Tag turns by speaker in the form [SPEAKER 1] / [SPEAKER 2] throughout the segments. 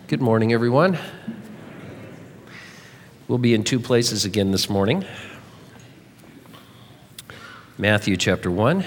[SPEAKER 1] Good morning, everyone. We'll be in two places again this morning. Matthew chapter 1,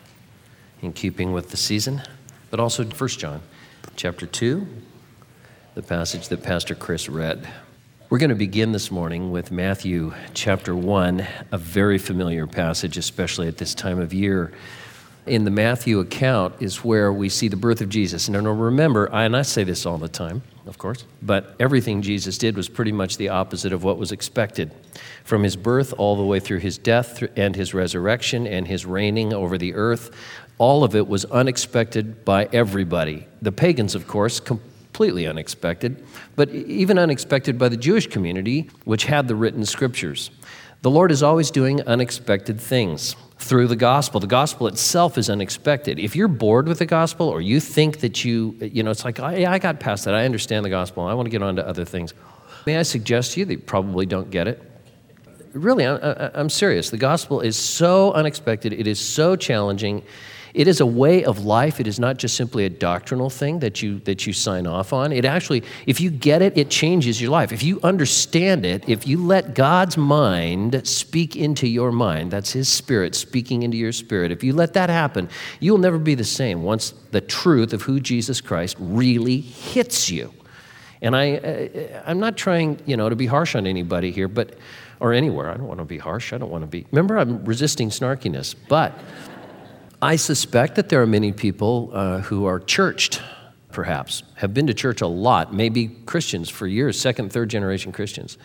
[SPEAKER 1] in keeping with the season, but also 1 John chapter 2, the passage that Pastor Chris read. We're going to begin this morning with Matthew chapter 1, a very familiar passage, especially at this time of year. In the Matthew account is where we see the birth of Jesus. And remember, and I say this all the time, of course, but everything Jesus did was pretty much the opposite of what was expected. From his birth all the way through his death and his resurrection and his reigning over the earth, all of it was unexpected by everybody. The pagans, of course, completely unexpected, but even unexpected by the Jewish community, which had the written scriptures. The Lord is always doing unexpected things through the gospel. The gospel itself is unexpected. If you're bored with the gospel or you think that it's like, I got past that. I understand the gospel. I want to get on to other things. May I suggest to you that you probably don't get it? Really, I'm serious. The gospel is so unexpected. It is so challenging. It is a way of life. It is not just simply a doctrinal thing that you sign off on. It actually, if you get it, it changes your life. If you understand it, if you let God's mind speak into your mind, that's His Spirit speaking into your spirit, if you let that happen, you'll never be the same once the truth of who Jesus Christ really hits you. And I'm not trying, to be harsh on anybody here, or anywhere. I don't want to be harsh. I don't want to be. Remember, I'm resisting snarkiness, but I suspect that there are many people who are churched, perhaps, have been to church a lot, maybe Christians for years, second, third generation Christians,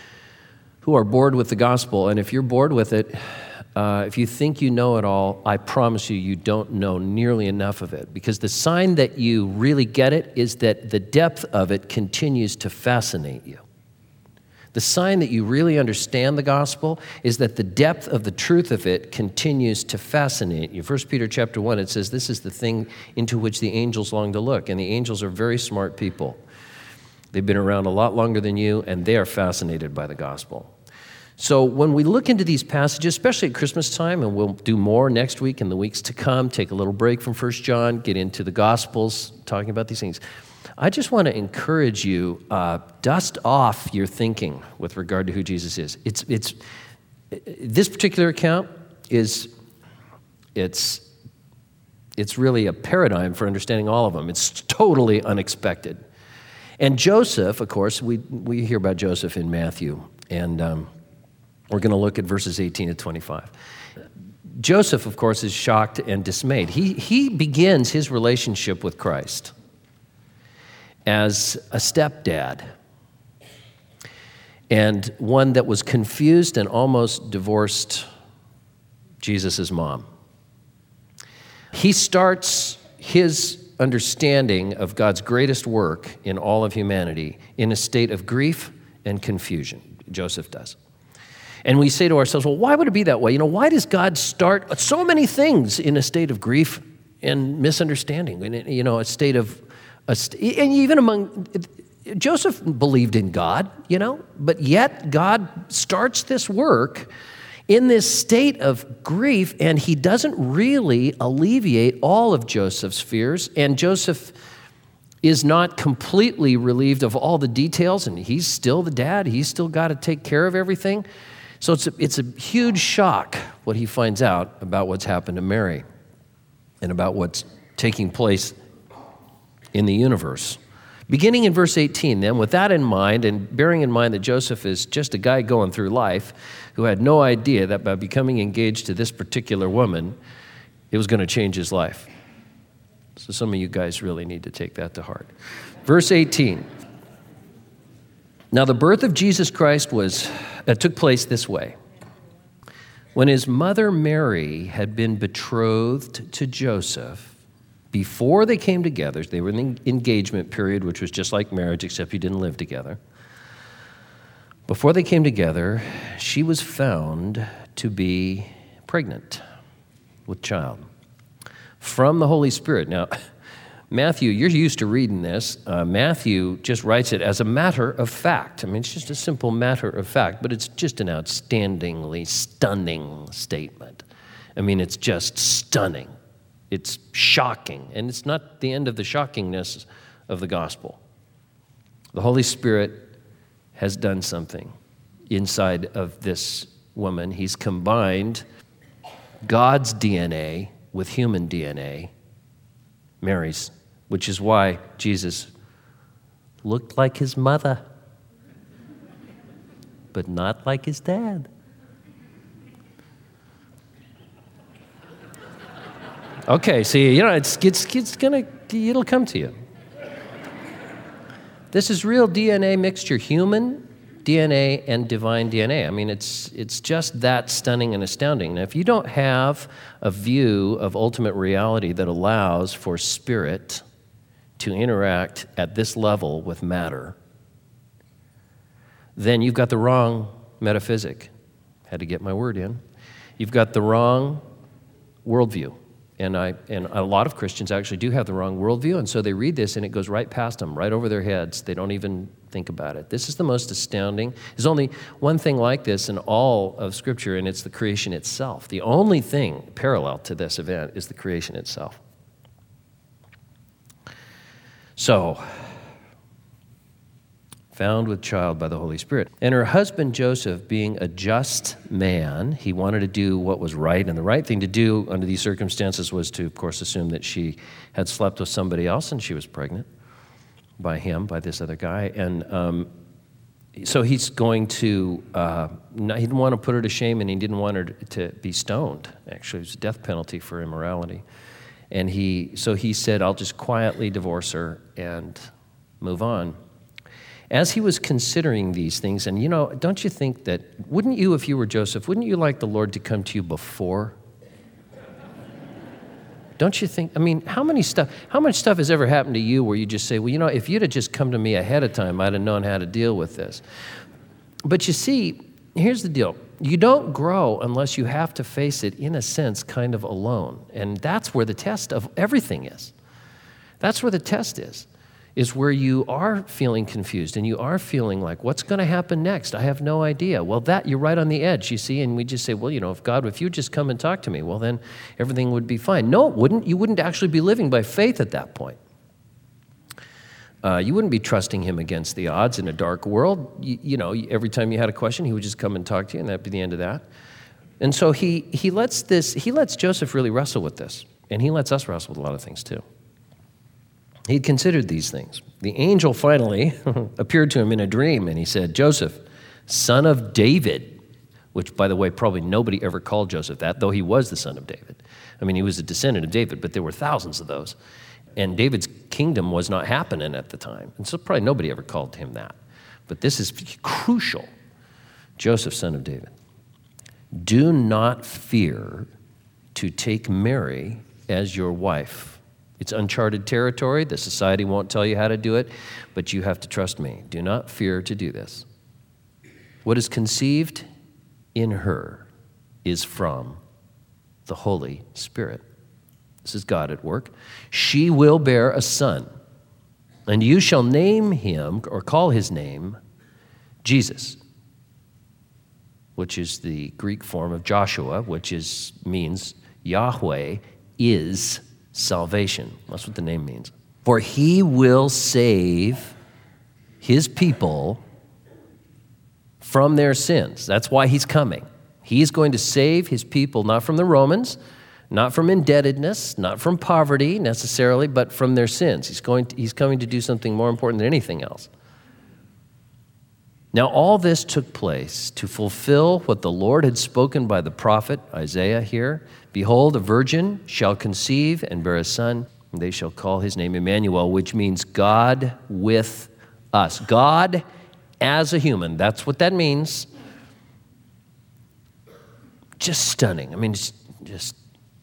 [SPEAKER 1] who are bored with the gospel. And if you're bored with it, if you think you know it all, I promise you don't know nearly enough of it. Because the sign that you really get it is that the depth of it continues to fascinate you. The sign that you really understand the gospel is that the depth of the truth of it continues to fascinate you. 1 Peter chapter 1, it says, this is the thing into which the angels long to look. And the angels are very smart people. They've been around a lot longer than you, and they are fascinated by the gospel. So when we look into these passages, especially at Christmas time, and we'll do more next week and the weeks to come, take a little break from 1 John, get into the Gospels, talking about these things, I just want to encourage you, dust off your thinking with regard to who Jesus is. It's this particular account it's really a paradigm for understanding all of them. It's totally unexpected. And Joseph, of course, we hear about Joseph in Matthew, and we're going to look at verses 18 to 25. Joseph, of course, is shocked and dismayed. He begins his relationship with Christ as a stepdad, and one that was confused and almost divorced Jesus' mom. He starts his understanding of God's greatest work in all of humanity in a state of grief and confusion. Joseph does. And we say to ourselves, well, why would it be that way? Why does God start so many things in a state of grief and misunderstanding, in a state of and even among, Joseph believed in God, but yet God starts this work in this state of grief, and he doesn't really alleviate all of Joseph's fears, and Joseph is not completely relieved of all the details, and he's still the dad. He's still got to take care of everything. So it's a huge shock what he finds out about what's happened to Mary and about what's taking place in the universe. Beginning in verse 18, then, with that in mind, and bearing in mind that Joseph is just a guy going through life who had no idea that by becoming engaged to this particular woman, it was going to change his life. So some of you guys really need to take that to heart. Verse 18. Now the birth of Jesus Christ took place this way. When his mother Mary had been betrothed to Joseph, before they came together, they were in the engagement period, which was just like marriage, except you didn't live together. Before they came together, she was found to be pregnant with child from the Holy Spirit. Now, Matthew, you're used to reading this. Matthew just writes it as a matter of fact. It's just a simple matter of fact, but it's just an outstandingly stunning statement. It's just stunning. It's shocking, and it's not the end of the shockingness of the gospel. The Holy Spirit has done something inside of this woman. He's combined God's DNA with human DNA, Mary's, which is why Jesus looked like his mother, but not like his dad. Okay, see, it'll come to you. This is real DNA mixture, human DNA and divine DNA. I mean, it's just that stunning and astounding. Now, if you don't have a view of ultimate reality that allows for spirit to interact at this level with matter, then you've got the wrong metaphysic. Had to get my word in. You've got the wrong worldview. And a lot of Christians actually do have the wrong worldview, and so they read this and it goes right past them, right over their heads. They don't even think about it. This is the most astounding. There's only one thing like this in all of Scripture, and it's the creation itself. The only thing parallel to this event is the creation itself. So, found with child by the Holy Spirit. And her husband Joseph, being a just man, he wanted to do what was right, and the right thing to do under these circumstances was to, of course, assume that she had slept with somebody else and she was pregnant by him, by this other guy. And so he's going to, he didn't want to put her to shame, and he didn't want her to be stoned. Actually, it was a death penalty for immorality. And so he said, I'll just quietly divorce her and move on. As he was considering these things, and don't you think that, wouldn't you, if you were Joseph, wouldn't you like the Lord to come to you before? Don't you think, I mean, how much stuff has ever happened to you where you just say, well, if you'd have just come to me ahead of time, I'd have known how to deal with this. But you see, here's the deal. You don't grow unless you have to face it, in a sense, kind of alone. And that's where the test of everything is. That's where the test is where you are feeling confused and you are feeling like, what's going to happen next? I have no idea. Well, you're right on the edge, you see, and we just say, well, if you just come and talk to me, well, then everything would be fine. No, it wouldn't. You wouldn't actually be living by faith at that point. You wouldn't be trusting him against the odds in a dark world. Every time you had a question, he would just come and talk to you, and that'd be the end of that. And so he lets Joseph really wrestle with this, and he lets us wrestle with a lot of things too. He'd considered these things. The angel finally appeared to him in a dream, and he said, Joseph, son of David, which, by the way, probably nobody ever called Joseph that, though he was the son of David. I mean, he was a descendant of David, but there were thousands of those. And David's kingdom was not happening at the time, and so probably nobody ever called him that. But this is crucial. Joseph, son of David, do not fear to take Mary as your wife. It's uncharted territory. The society won't tell you how to do it, but you have to trust me. Do not fear to do this. What is conceived in her is from the Holy Spirit. This is God at work. She will bear a son, and you shall name him, or call his name, Jesus, which is the Greek form of Joshua, which means Yahweh is salvation. That's what the name means. For he will save his people from their sins. That's why he's coming. He is going to save his people, not from the Romans, not from indebtedness, not from poverty necessarily, but from their sins. He's coming to do something more important than anything else. Now, all this took place to fulfill what the Lord had spoken by the prophet Isaiah here. Behold, a virgin shall conceive and bear a son, and they shall call his name Emmanuel, which means God with us. God as a human. That's what that means. Just stunning. I mean, just.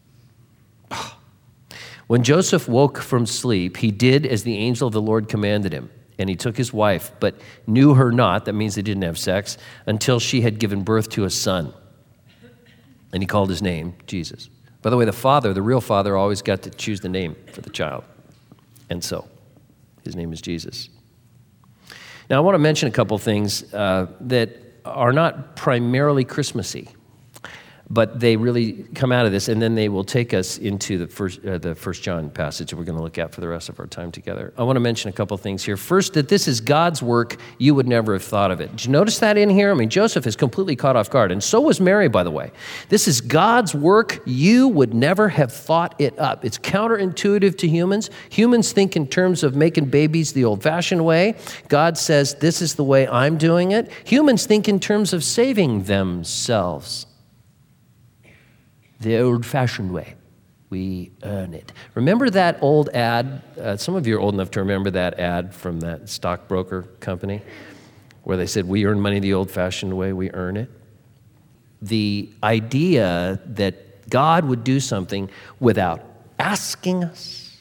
[SPEAKER 1] When Joseph woke from sleep, he did as the angel of the Lord commanded him. And he took his wife, but knew her not, that means they didn't have sex, until she had given birth to a son. And he called his name Jesus. By the way, the real father, always got to choose the name for the child. And so, his name is Jesus. Now, I want to mention a couple things that are not primarily Christmassy, But they really come out of this, and then they will take us into the First John passage that we're going to look at for the rest of our time together. I want to mention a couple things here. First, that this is God's work. You would never have thought of it. Did you notice that in here? I mean, Joseph is completely caught off guard, and so was Mary, by the way. This is God's work. You would never have thought it up. It's counterintuitive to humans. Humans think in terms of making babies the old-fashioned way. God says, this is the way I'm doing it. Humans think in terms of saving themselves. The old-fashioned way. We earn it. Remember that old ad? Some of you are old enough to remember that ad from that stockbroker company where they said, we earn money the old-fashioned way, we earn it. The idea that God would do something without asking us,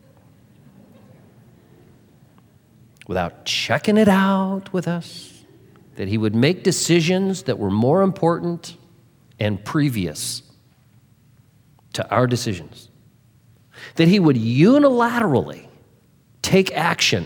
[SPEAKER 1] without checking it out with us, that he would make decisions that were more important and previous to our decisions, that he would unilaterally take action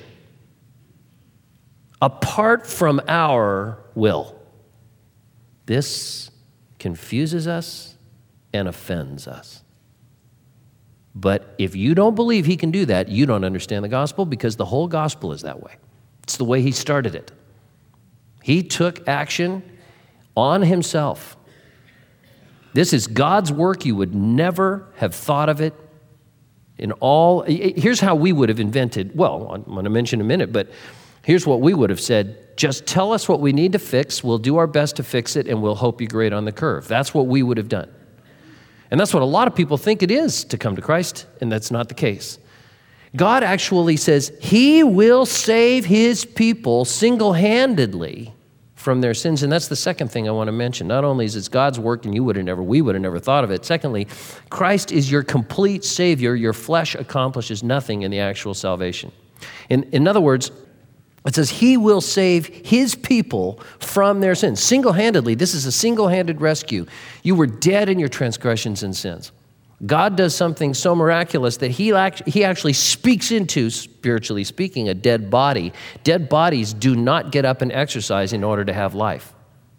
[SPEAKER 1] apart from our will. This confuses us and offends us. But if you don't believe he can do that, you don't understand the gospel, because the whole gospel is that way. It's the way he started it. He took action on himself. This is God's work. You would never have thought of it in all. Here's how we would have invented. Well, I'm going to mention in a minute, but here's what we would have said. Just tell us what we need to fix. We'll do our best to fix it, and we'll hope you grade on the curve. That's what we would have done. And that's what a lot of people think it is to come to Christ, and that's not the case. God actually says he will save his people single-handedly from their sins. And that's the second thing I want to mention. Not only is it God's work, and we would have never thought of it. Secondly, Christ is your complete Savior. Your flesh accomplishes nothing in the actual salvation. In other words, it says he will save his people from their sins. Single-handedly, this is a single-handed rescue. You were dead in your transgressions and sins. God does something so miraculous that he actually speaks into, spiritually speaking, a dead body. Dead bodies do not get up and exercise in order to have life.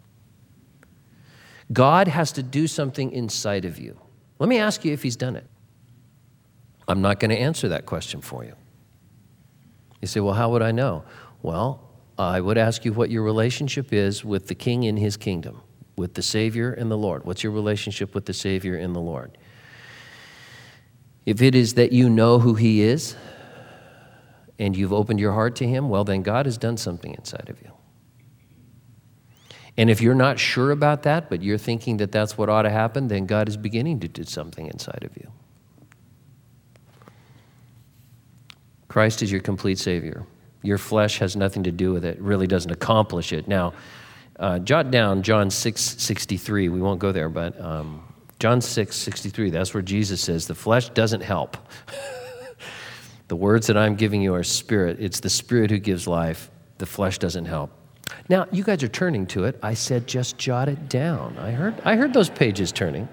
[SPEAKER 1] God has to do something inside of you. Let me ask you if he's done it. I'm not going to answer that question for you. You say, well, how would I know? Well, I would ask you what your relationship is with the King in his kingdom, with the Savior and the Lord. What's your relationship with the Savior and the Lord? If it is that you know who he is and you've opened your heart to him, well, then God has done something inside of you. And if you're not sure about that, but you're thinking that that's what ought to happen, then God is beginning to do something inside of you. Christ is your complete Savior. Your flesh has nothing to do with it. It really doesn't accomplish it. Now, jot down John 6:63. We won't go there, but John 6:63, that's where Jesus says, the flesh doesn't help. The words that I'm giving you are spirit. It's the Spirit who gives life. The flesh doesn't help. Now, you guys are turning to it. I said just jot it down. I heard those pages turning.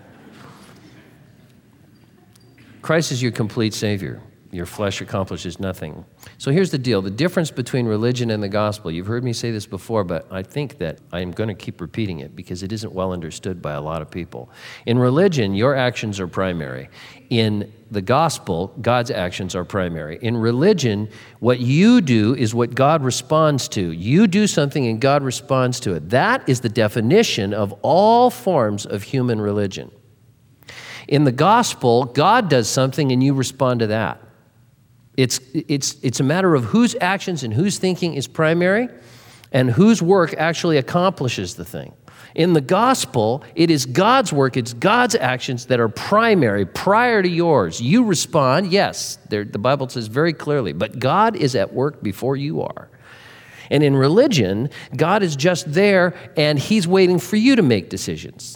[SPEAKER 1] Christ is your complete Savior. Your flesh accomplishes nothing. So here's the deal. The difference between religion and the gospel. You've heard me say this before, but I think that I'm going to keep repeating it because it isn't well understood by a lot of people. In religion, your actions are primary. In the gospel, God's actions are primary. In religion, what you do is what God responds to. You do something and God responds to it. That is the definition of all forms of human religion. In the gospel, God does something and you respond to that. It's a matter of whose actions and whose thinking is primary and whose work actually accomplishes the thing. In the gospel, it is God's work, it's God's actions that are primary, prior to yours. You respond, yes, the Bible says very clearly, but God is at work before you are. And in religion, God is just there and he's waiting for you to make decisions.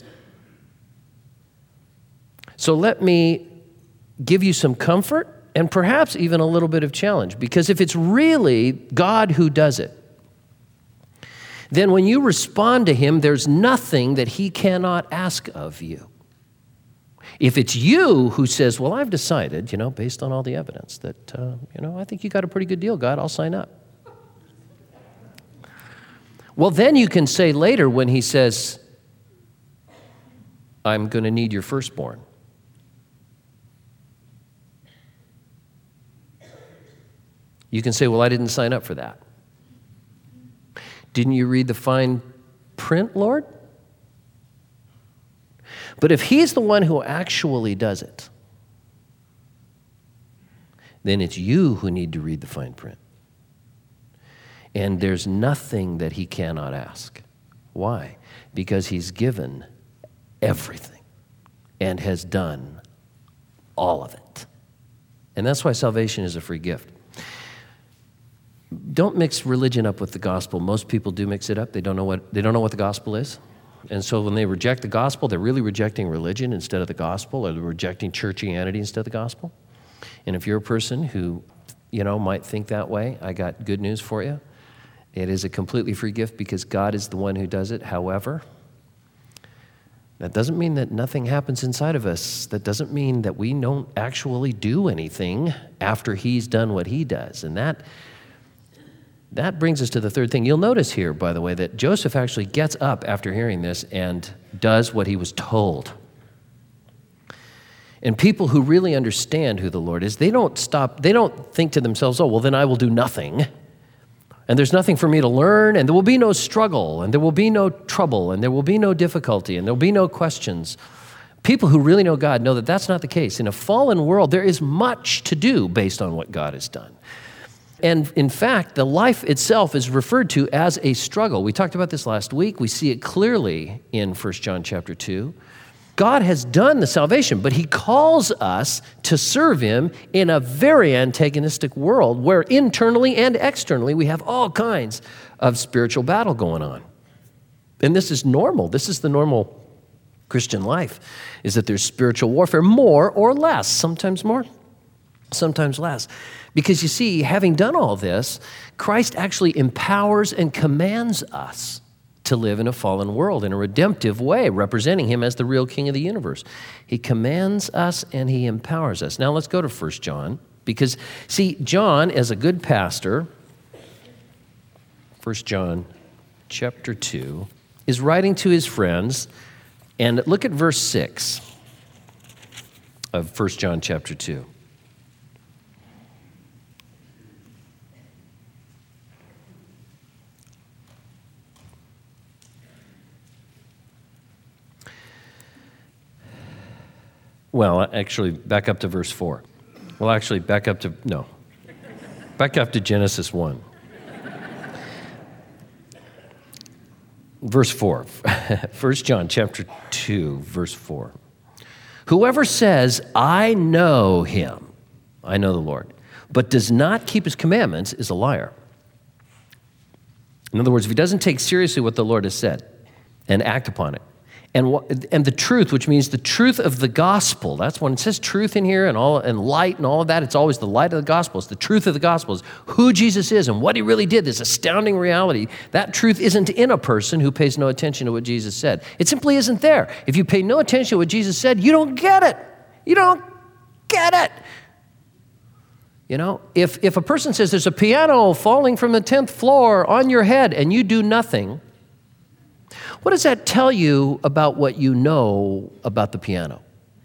[SPEAKER 1] So let me give you some comfort and perhaps even a little bit of challenge, because if it's really God who does it, then when you respond to him, there's nothing that he cannot ask of you. If it's you who says, well, I've decided, based on all the evidence that, I think you got a pretty good deal, God, I'll sign up. Well, then you can say later when he says, I'm going to need your firstborn. You can say, well, I didn't sign up for that. Didn't you read the fine print, Lord? But if he's the one who actually does it, then it's you who need to read the fine print. And there's nothing that he cannot ask. Why? Because he's given everything and has done all of it. And that's why salvation is a free gift. Don't mix religion up with the gospel. Most people do mix it up. They don't know what the gospel is. And so when they reject the gospel, they're really rejecting religion instead of the gospel, or they're rejecting churchianity instead of the gospel. And if you're a person who, might think that way, I got good news for you. It is a completely free gift because God is the one who does it. However, that doesn't mean that nothing happens inside of us. That doesn't mean that we don't actually do anything after he's done what he does. And that brings us to the third thing. You'll notice here, by the way, that Joseph actually gets up after hearing this and does what he was told. And people who really understand who the Lord is, they don't think to themselves, oh, well, then I will do nothing. And there's nothing for me to learn, and there will be no struggle, and there will be no trouble, and there will be no difficulty, and there will be no questions. People who really know God know that that's not the case. In a fallen world, there is much to do based on what God has done. And in fact, the life itself is referred to as a struggle. We talked about this last week. We see it clearly in 1 John chapter 2. God has done the salvation, but he calls us to serve him in a very antagonistic world where internally and externally we have all kinds of spiritual battle going on. And this is normal. This is the normal Christian life, is that there's spiritual warfare, more or less, sometimes more, sometimes less. Because you see, having done all this, Christ actually empowers and commands us to live in a fallen world in a redemptive way, representing him as the real king of the universe. He commands us and he empowers us. Now let's go to 1 John, because see, John, as a good pastor, 1 John chapter 2, is writing to his friends, and look at verse 6 of 1 John chapter 2. Well, actually, back up to verse 4. Well, actually, back up to Genesis 1. Verse 4, 1 John chapter 2, verse 4. Whoever says, I know him, I know the Lord, but does not keep his commandments is a liar. In other words, if he doesn't take seriously what the Lord has said and act upon it, and the truth, which means the truth of the gospel. That's when it says truth in here and light and all of that. It's always the light of the gospel. It's the truth of the gospel. It's who Jesus is and what he really did. This astounding reality. That truth isn't in a person who pays no attention to what Jesus said. It simply isn't there. If you pay no attention to what Jesus said, you don't get it. You don't get it. If a person says there's a piano falling from the 10th floor on your head and you do nothing, what does that tell you about what you know about the piano?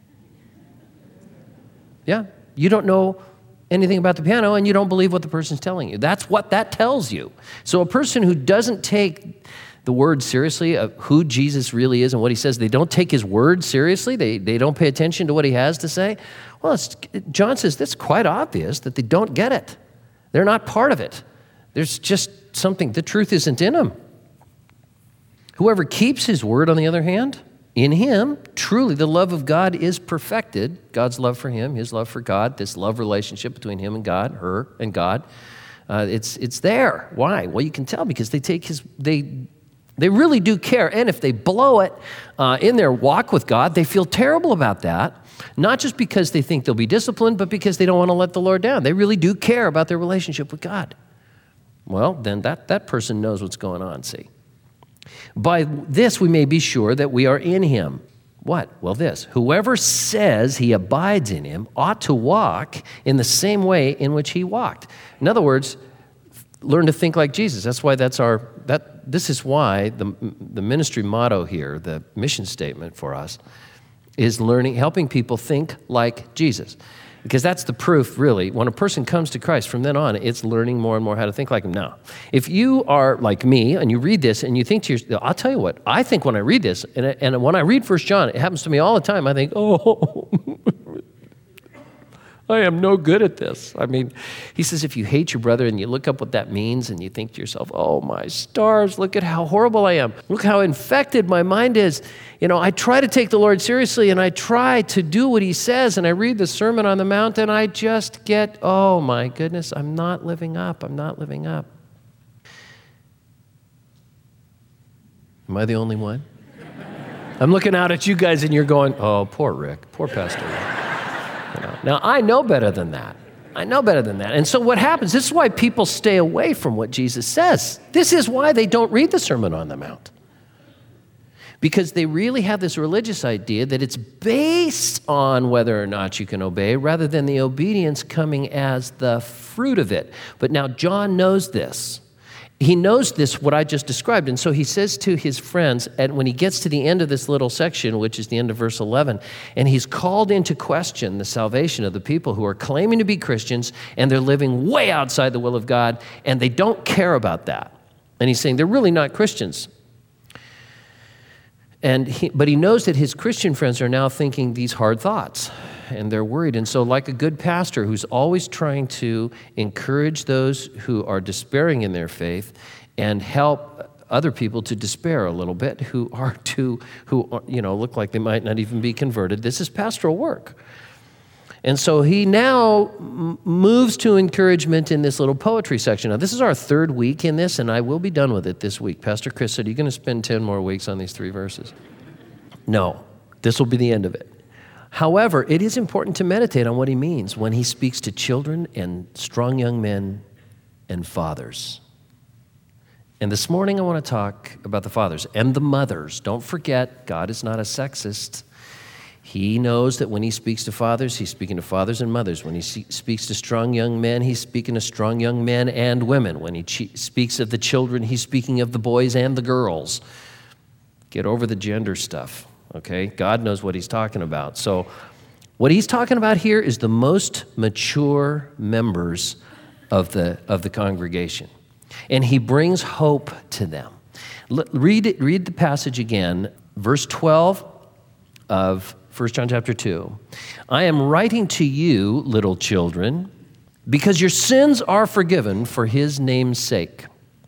[SPEAKER 1] Yeah, you don't know anything about the piano and you don't believe what the person's telling you. That's what that tells you. So a person who doesn't take the word seriously of who Jesus really is and what he says, they don't take his word seriously, they don't pay attention to what he has to say, well, John says that's quite obvious that they don't get it. They're not part of it. There's just something, the truth isn't in them. Whoever keeps his word, on the other hand, in him, truly the love of God is perfected. God's love for him, his love for God, this love relationship between him and God, her and God, it's there. Why? Well, you can tell because they really do care. And if they blow it in their walk with God, they feel terrible about that. Not just because they think they'll be disciplined, but because they don't want to let the Lord down. They really do care about their relationship with God. Well, then that person knows what's going on, see. By this we may be sure that we are in him. What? Well, this. Whoever says he abides in him ought to walk in the same way in which he walked. In other words, learn to think like Jesus. That's why this is why the ministry motto here, the mission statement for us, is learning, helping people think like Jesus. Because that's the proof, really. When a person comes to Christ, from then on, it's learning more and more how to think like him. Now, if you are like me and you read this and you think to yourself, I'll tell you what, I think when I read this, and when I read 1 John, it happens to me all the time, I think, oh, I am no good at this. I mean, he says, if you hate your brother and you look up what that means and you think to yourself, oh, my stars, look at how horrible I am. Look how infected my mind is. I try to take the Lord seriously and I try to do what he says and I read the Sermon on the Mount and I just get, oh, my goodness, I'm not living up. I'm not living up. Am I the only one? I'm looking out at you guys and you're going, oh, poor Rick, poor Pastor Rick. Now, I know better than that. And so what happens, this is why people stay away from what Jesus says. This is why they don't read the Sermon on the Mount. Because they really have this religious idea that it's based on whether or not you can obey, rather than the obedience coming as the fruit of it. But now John knows this. He knows this, what I just described. And so he says to his friends, and when he gets to the end of this little section, which is the end of verse 11, and he's called into question the salvation of the people who are claiming to be Christians, and they're living way outside the will of God, and they don't care about that. And he's saying they're really not Christians. But he knows that his Christian friends are now thinking these hard thoughts, and they're worried. And so like a good pastor who's always trying to encourage those who are despairing in their faith and help other people to despair a little bit who look like they might not even be converted, this is pastoral work. And so he now moves to encouragement in this little poetry section. Now, this is our third week in this, and I will be done with it this week. Pastor Chris said, are you going to spend 10 more weeks on these 3 verses? No, this will be the end of it. However, it is important to meditate on what he means when he speaks to children and strong young men and fathers. And this morning I want to talk about the fathers and the mothers. Don't forget, God is not a sexist. He knows that when he speaks to fathers, he's speaking to fathers and mothers. When he speaks to strong young men, he's speaking to strong young men and women. When he speaks of the children, he's speaking of the boys and the girls. Get over the gender stuff. Okay, God knows what he's talking about. So what he's talking about here is the most mature members of the congregation. And he brings hope to them. Read the passage again, verse 12 of 1 John chapter 2. I am writing to you, little children, because your sins are forgiven for his name's sake.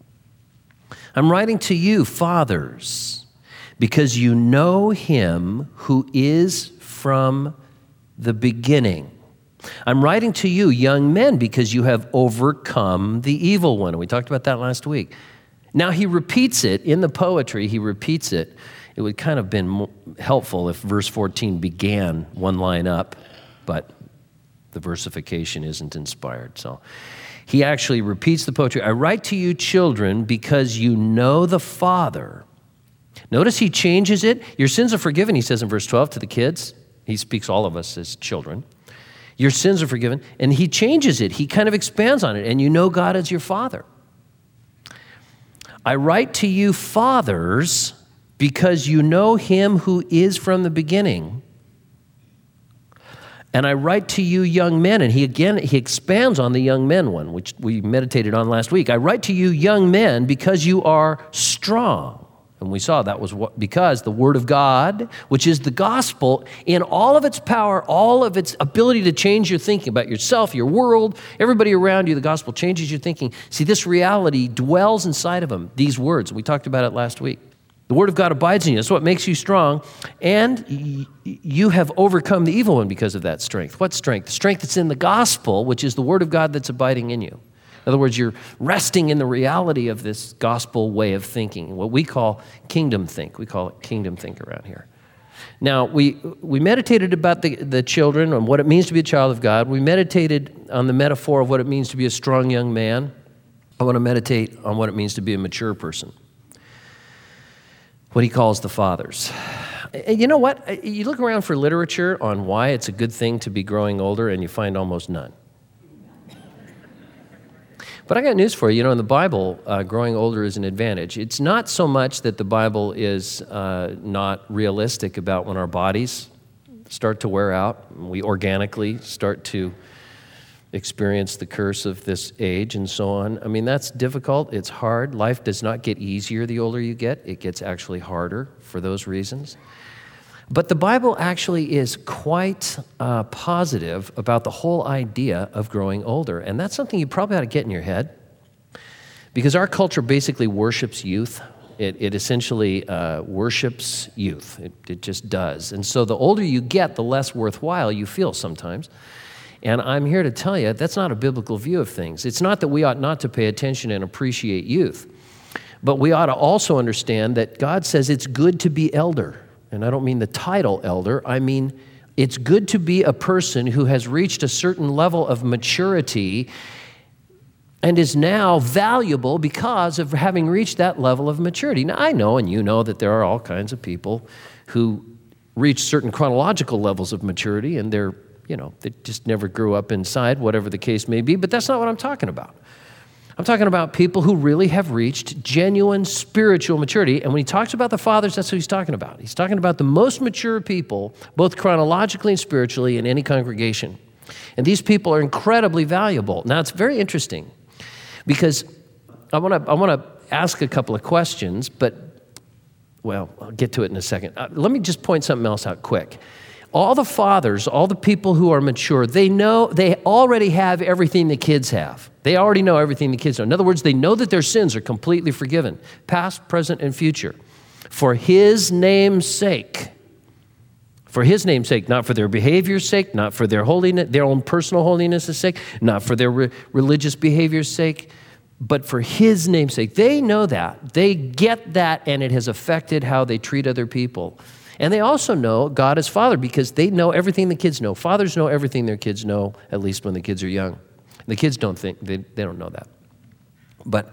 [SPEAKER 1] I'm writing to you, fathers, because you know him who is from the beginning. I'm writing to you, young men, because you have overcome the evil one. And we talked about that last week. Now he repeats it in the poetry. He repeats it. It would kind of been helpful if verse 14 began one line up, but the versification isn't inspired. So he actually repeats the poetry. I write to you, children, because you know the Father. Notice he changes it. Your sins are forgiven, he says in verse 12 to the kids. He speaks all of us as children. Your sins are forgiven. And he changes it. He kind of expands on it. And you know God as your Father. I write to you, fathers, because you know him who is from the beginning. And I write to you, young men. And he expands on the young men one, which we meditated on last week. I write to you, young men, because you are strong. And we saw that was because the Word of God, which is the gospel, in all of its power, all of its ability to change your thinking about yourself, your world, everybody around you, the gospel changes your thinking. See, this reality dwells inside of them, these words. We talked about it last week. The Word of God abides in you. That's what makes you strong. And you have overcome the evil one because of that strength. What strength? The strength that's in the gospel, which is the Word of God that's abiding in you. In other words, you're resting in the reality of this gospel way of thinking, what we call kingdom think. We call it kingdom think around here. Now, we meditated about the children and what it means to be a child of God. We meditated on the metaphor of what it means to be a strong young man. I want to meditate on what it means to be a mature person, what he calls the fathers. And you know what? You look around for literature on why it's a good thing to be growing older, and you find almost none. But I got news for you. In the Bible, growing older is an advantage. It's not so much that the Bible is not realistic about when our bodies start to wear out. We organically start to experience the curse of this age and so on. I mean, that's difficult. It's hard. Life does not get easier the older you get. It gets actually harder for those reasons. But the Bible actually is quite positive about the whole idea of growing older. And that's something you probably ought to get in your head, because our culture basically worships youth. It essentially worships youth. It just does. And so the older you get, the less worthwhile you feel sometimes. And I'm here to tell you, that's not a biblical view of things. It's not that we ought not to pay attention and appreciate youth, but we ought to also understand that God says it's good to be elder. And I don't mean the title elder. I mean, it's good to be a person who has reached a certain level of maturity and is now valuable because of having reached that level of maturity. Now, I know, and you know, that there are all kinds of people who reach certain chronological levels of maturity, and they just never grew up inside, whatever the case may be, but that's not what I'm talking about. I'm talking about people who really have reached genuine spiritual maturity. And when he talks about the fathers, that's what he's talking about. He's talking about the most mature people, both chronologically and spiritually, in any congregation. And these people are incredibly valuable. Now, it's very interesting because I want to ask a couple of questions, but, well, I'll get to it in a second. Let me just point something else out quick. All the fathers, all the people who are mature, they already have everything the kids have. They already know everything the kids know. In other words, they know that their sins are completely forgiven, past, present, and future, for his name's sake. For his name's sake, not for their behavior's sake, not for their holiness, their own personal holiness' sake, not for their religious behavior's sake, but for his name's sake. They know that. They get that, and it has affected how they treat other people. And they also know God as Father because they know everything the kids know. Fathers know everything their kids know, at least when the kids are young. The kids don't think, they don't know that. But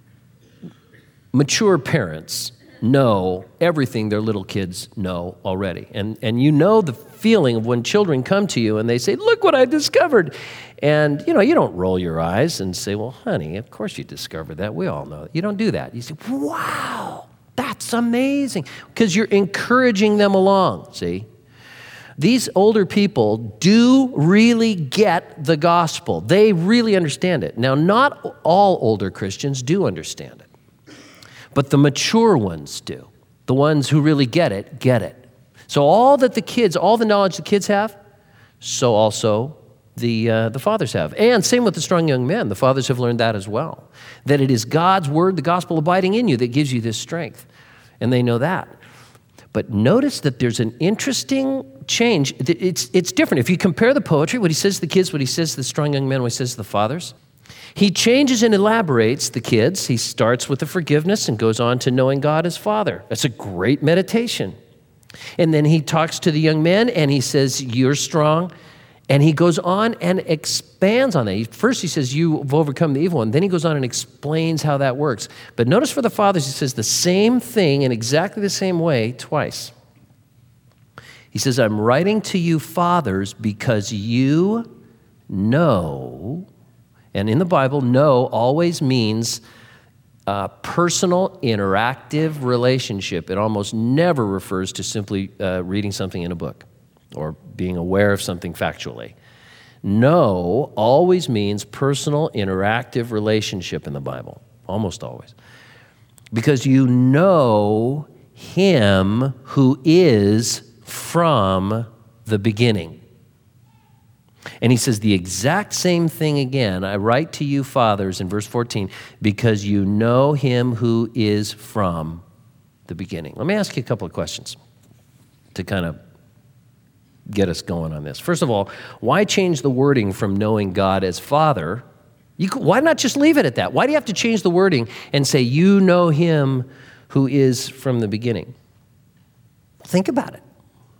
[SPEAKER 1] mature parents know everything their little kids know already. And you know the feeling of when children come to you and they say, look what I discovered. And, you don't roll your eyes and say, well, honey, of course you discovered that. We all know that. You don't do that. You say, wow. That's amazing, because you're encouraging them along, see? These older people do really get the gospel. They really understand it. Now, not all older Christians do understand it, but the mature ones do. The ones who really get it, get it. So all the knowledge the kids have, so also the fathers have. And same with the strong young men. The fathers have learned that as well, that it is God's word, the gospel abiding in you, that gives you this strength. And they know that. But notice that there's an interesting change. It's different. If you compare the poetry, what he says to the kids, what he says to the strong young men, what he says to the fathers, he changes and elaborates the kids. He starts with the forgiveness and goes on to knowing God as Father. That's a great meditation. And then he talks to the young men and he says, you're strong. And he goes on and expands on that. First he says, you've overcome the evil one. Then he goes on and explains how that works. But notice for the fathers, he says the same thing in exactly the same way twice. He says, I'm writing to you fathers because you know, and in the Bible, know always means a personal, interactive relationship. It almost never refers to simply reading something in a book or being aware of something factually. Know always means personal, interactive relationship in the Bible, almost always. Because you know him who is from the beginning. And he says the exact same thing again. I write to you, fathers, in verse 14, because you know him who is from the beginning. Let me ask you a couple of questions to kind of get us going on this. First of all, why change the wording from knowing God as Father? Why not just leave it at that? Why do you have to change the wording and say, you know him who is from the beginning? Think about it.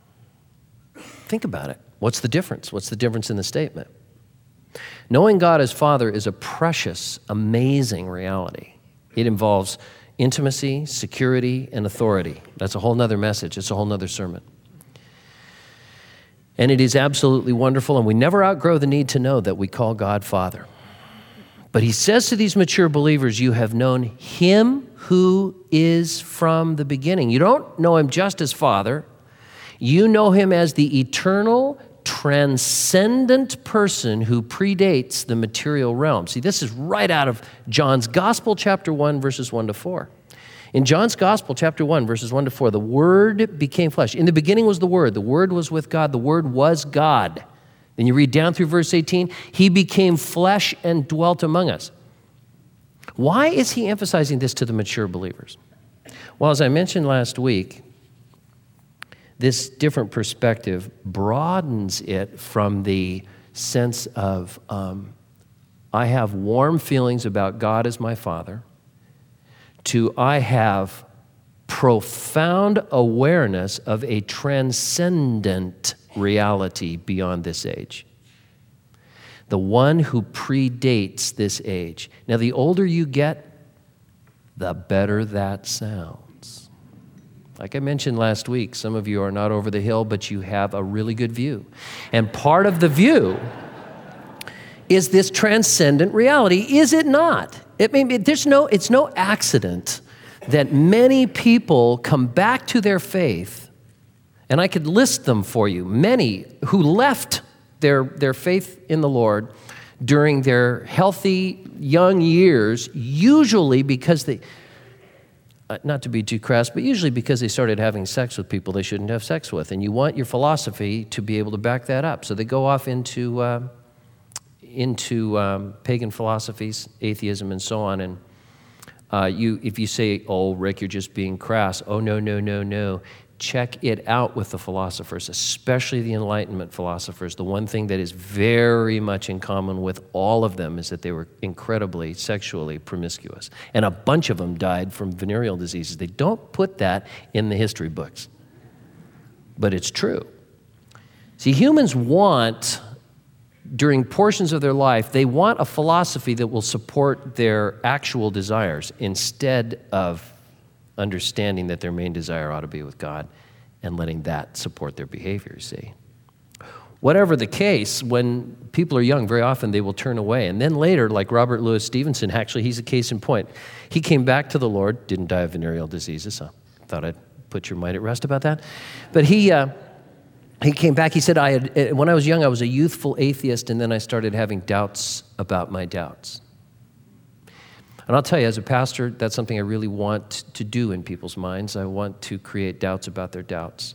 [SPEAKER 1] Think about it. What's the difference? What's the difference in the statement? Knowing God as Father is a precious, amazing reality. It involves intimacy, security, and authority. That's a whole nother message. It's a whole nother sermon. And it is absolutely wonderful, and we never outgrow the need to know that we call God Father. But he says to these mature believers, you have known him who is from the beginning. You don't know him just as Father. You know him as the eternal, transcendent person who predates the material realm. See, this is right out of John's Gospel, chapter 1, verses 1 to 4. In John's Gospel, chapter 1, verses 1 to 4, the Word became flesh. In the beginning was the Word was with God, the Word was God. Then you read down through verse 18, he became flesh and dwelt among us. Why is he emphasizing this to the mature believers? Well, as I mentioned last week, this different perspective broadens it from the sense of, I have warm feelings about God as my Father, to I have profound awareness of a transcendent reality beyond this age. The one who predates this age. Now, the older you get, the better that sounds. Like I mentioned last week, some of you are not over the hill, but you have a really good view. And part of the view is this transcendent reality, is it not? It's no accident that many people come back to their faith, and I could list them for you, many who left their faith in the Lord during their healthy young years, usually because they, not to be too crass, but usually because they started having sex with people they shouldn't have sex with. And you want your philosophy to be able to back that up. So they go off into pagan philosophies, atheism, and so on. And if you say, oh, Rick, you're just being crass. Oh, no. Check it out with the philosophers, especially the Enlightenment philosophers. The one thing that is very much in common with all of them is that they were incredibly sexually promiscuous. And a bunch of them died from venereal diseases. They don't put that in the history books. But it's true. See, humans want, during portions of their life, they want a philosophy that will support their actual desires instead of understanding that their main desire ought to be with God and letting that support their behavior, see. Whatever the case, when people are young, very often they will turn away. And then later, like Robert Louis Stevenson, actually, he's a case in point. He came back to the Lord, didn't die of venereal diseases, so I thought I'd put your mind at rest about that. But he came back, he said, when I was young, I was a youthful atheist, and then I started having doubts about my doubts. And I'll tell you, as a pastor, that's something I really want to do in people's minds. I want to create doubts about their doubts.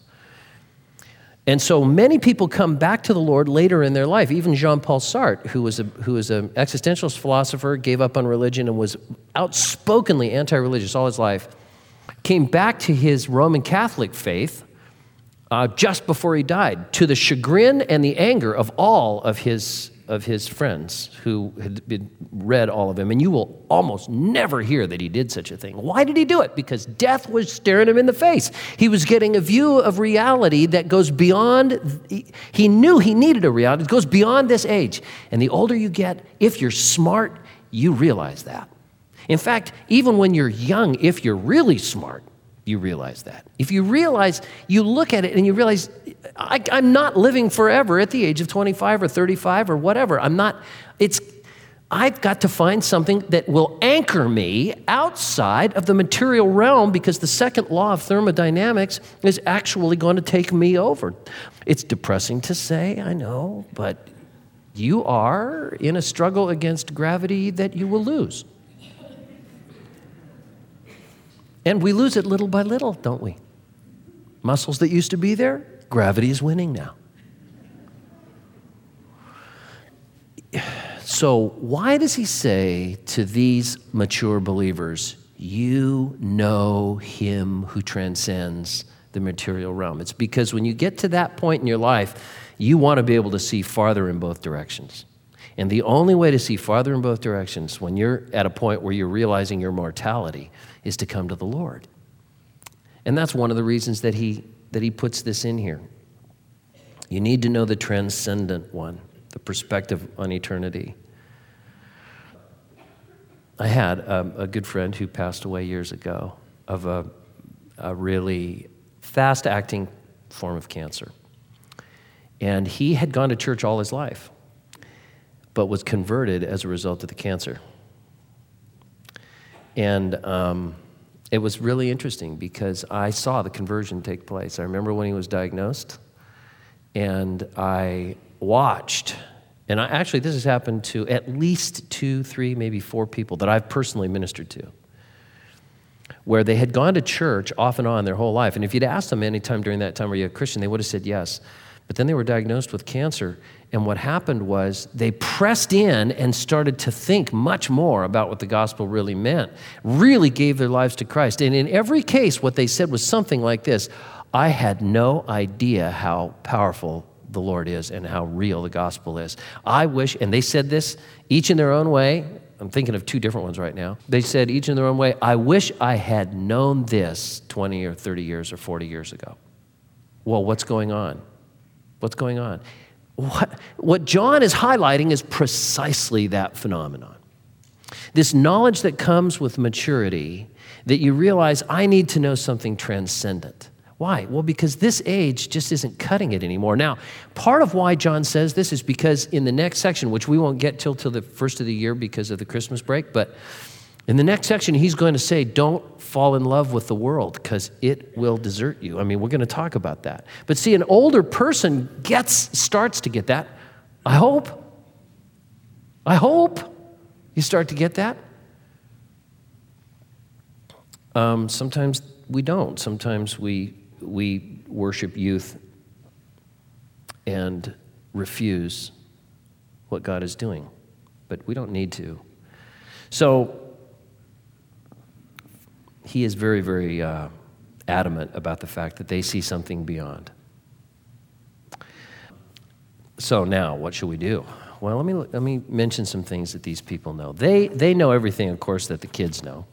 [SPEAKER 1] And so many people come back to the Lord later in their life. Even Jean-Paul Sartre, who was an existentialist philosopher, gave up on religion and was outspokenly anti-religious all his life, came back to his Roman Catholic faith just before he died, to the chagrin and the anger of all of his friends who had read all of him. And you will almost never hear that he did such a thing. Why did he do it? Because death was staring him in the face. He was getting a view of reality that goes beyond, he knew he needed a reality that goes beyond this age. And the older you get, if you're smart, you realize that. In fact, even when you're young, if you're really smart, you realize that. If you realize, you look at it and you realize, I'm not living forever at the age of 25 or 35 or whatever. I've got to find something that will anchor me outside of the material realm, because the second law of thermodynamics is actually going to take me over. It's depressing to say, I know, but you are in a struggle against gravity that you will lose. And we lose it little by little, don't we? Muscles that used to be there, gravity is winning now. So why does he say to these mature believers, you know him who transcends the material realm? It's because when you get to that point in your life, you want to be able to see farther in both directions. And the only way to see farther in both directions when you're at a point where you're realizing your mortality is to come to the Lord. And that's one of the reasons that he puts this in here. You need to know the transcendent one, the perspective on eternity. I had a good friend who passed away years ago of a really fast-acting form of cancer. And he had gone to church all his life, but was converted as a result of the cancer. And it was really interesting because I saw the conversion take place. I remember when he was diagnosed, and I watched. And actually, this has happened to at least 2, 3, maybe 4 people that I've personally ministered to, where they had gone to church off and on their whole life. And if you'd asked them any time during that time, were you a Christian, they would have said yes. But then they were diagnosed with cancer. And what happened was they pressed in and started to think much more about what the gospel really meant, really gave their lives to Christ. And in every case, what they said was something like this: I had no idea how powerful the Lord is and how real the gospel is. I wish, and they said this each in their own way. I'm thinking of 2 different ones right now. They said each in their own way, I wish I had known this 20 or 30 years or 40 years ago. Well, what's going on? What's going on? What John is highlighting is precisely that phenomenon. This knowledge that comes with maturity, that you realize I need to know something transcendent. Why? Well, because this age just isn't cutting it anymore. Now, part of why John says this is because in the next section, which we won't get till the first of the year because of the Christmas break, but in the next section, he's going to say, don't fall in love with the world because it will desert you. I mean, we're going to talk about that. But see, an older person starts to get that. I hope you start to get that. Sometimes we don't. Sometimes we worship youth and refuse what God is doing, but we don't need to. So he is very, very adamant about the fact that they see something beyond. So now, what should we do? Well, let me mention some things that these people know. They know everything, of course, that the kids know.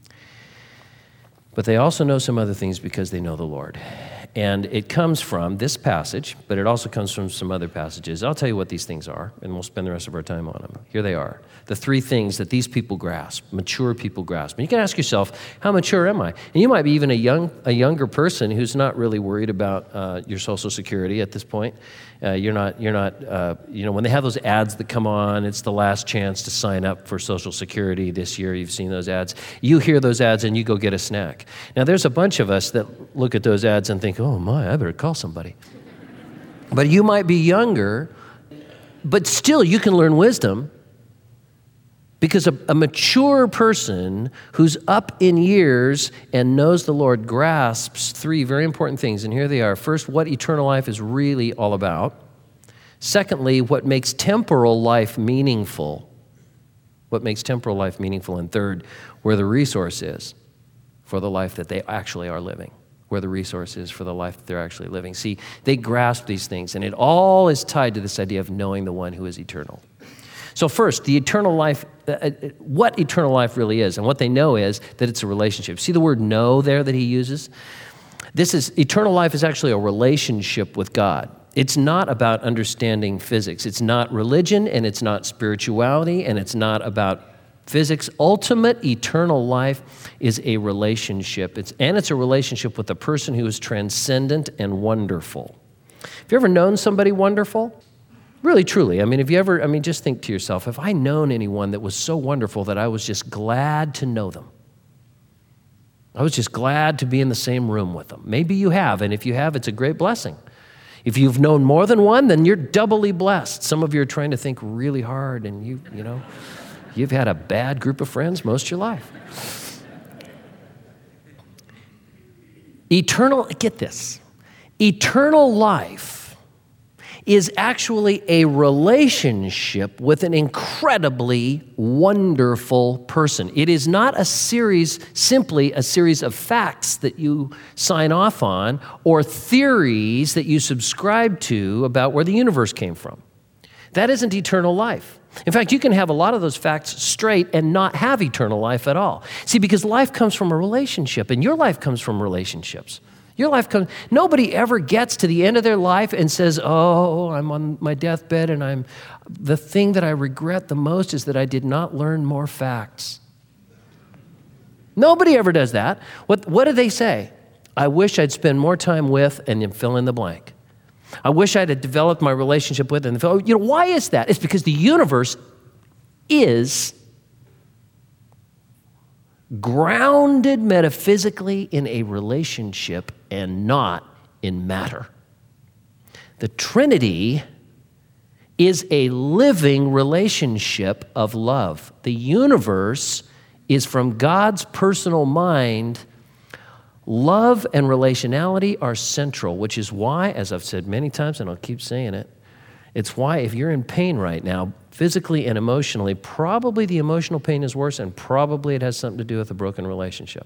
[SPEAKER 1] But they also know some other things because they know the Lord. And it comes from this passage, but it also comes from some other passages. I'll tell you what these things are, and we'll spend the rest of our time on them. Here they are. The 3 things that these people grasp, mature people grasp. And you can ask yourself, how mature am I? And you might be even a younger person who's not really worried about your Social Security at this point. You're not, when they have those ads that come on, it's the last chance to sign up for Social Security this year. You've seen those ads. You hear those ads and you go get a snack. Now, there's a bunch of us that look at those ads and think, oh my, I better call somebody. But you might be younger, but still you can learn wisdom because a mature person who's up in years and knows the Lord grasps 3 very important things, and here they are. First, what eternal life is really all about. Secondly, what makes temporal life meaningful. What makes temporal life meaningful. And third, where the resource is for the life that they actually are living. Where the resource is for the life that they're actually living. See, they grasp these things, and it all is tied to this idea of knowing the one who is eternal. So first, the eternal life, what eternal life really is, and what they know is that it's a relationship. See the word know there that he uses? Eternal life is actually a relationship with God. It's not about understanding physics. It's not religion, and it's not spirituality, and it's not about physics. Ultimate eternal life is a relationship. It's a relationship with a person who is transcendent and wonderful. Have you ever known somebody wonderful? Really, truly. Just think to yourself, have I known anyone that was so wonderful that I was just glad to know them? I was just glad to be in the same room with them. Maybe you have, and if you have, it's a great blessing. If you've known more than one, then you're doubly blessed. Some of you are trying to think really hard, and you've had a bad group of friends most of your life. Get this. Eternal life is actually a relationship with an incredibly wonderful person. It is not simply a series of facts that you sign off on or theories that you subscribe to about where the universe came from. That isn't eternal life. In fact, you can have a lot of those facts straight and not have eternal life at all. See, because life comes from a relationship, and your life comes from relationships. Nobody ever gets to the end of their life and says, oh, I'm on my deathbed and the thing that I regret the most is that I did not learn more facts. Nobody ever does that. What do they say? I wish I'd spend more time with, and then fill in the blank. I wish I'd have developed my relationship with, and why is that? It's because the universe is grounded metaphysically in a relationship and not in matter. The Trinity is a living relationship of love. The universe is from God's personal mind. Love and relationality are central, which is why, as I've said many times, and I'll keep saying it, it's why if you're in pain right now, physically and emotionally, probably the emotional pain is worse, and probably it has something to do with a broken relationship.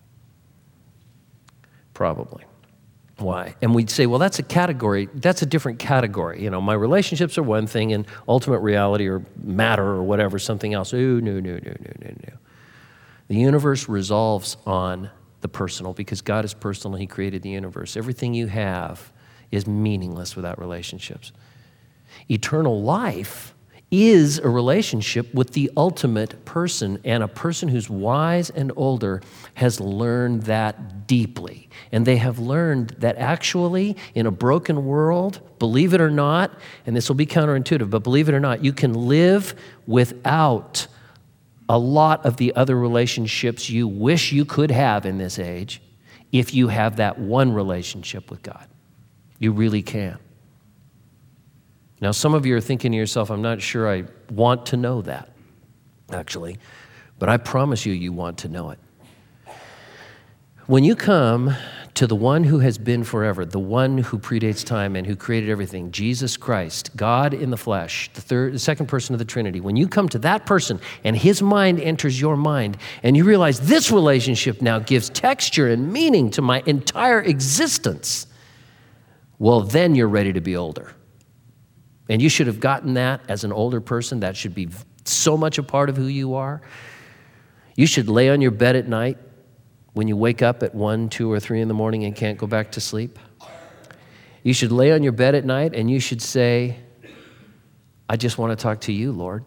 [SPEAKER 1] Probably. Why? And we'd say, well, that's a category, that's a different category. You know, my relationships are one thing, and ultimate reality or matter or whatever, something else. Oh, no. The universe resolves on the personal because God is personal. He created the universe. Everything you have is meaningless without relationships. Eternal life is a relationship with the ultimate person, and a person who's wise and older has learned that deeply. And they have learned that actually in a broken world, believe it or not, and this will be counterintuitive, but believe it or not, you can live without a lot of the other relationships you wish you could have in this age if you have that one relationship with God. You really can. Now, some of you are thinking to yourself, I'm not sure I want to know that, actually, but I promise you, you want to know it. When you come to the one who has been forever, the one who predates time and who created everything, Jesus Christ, God in the flesh, the second person of the Trinity, when you come to that person and his mind enters your mind and you realize this relationship now gives texture and meaning to my entire existence, well, then you're ready to be older. And you should have gotten that as an older person. That should be so much a part of who you are. You should lay on your bed at night when you wake up at 1, 2, or 3 in the morning and can't go back to sleep. You should lay on your bed at night and you should say, I just want to talk to you, Lord.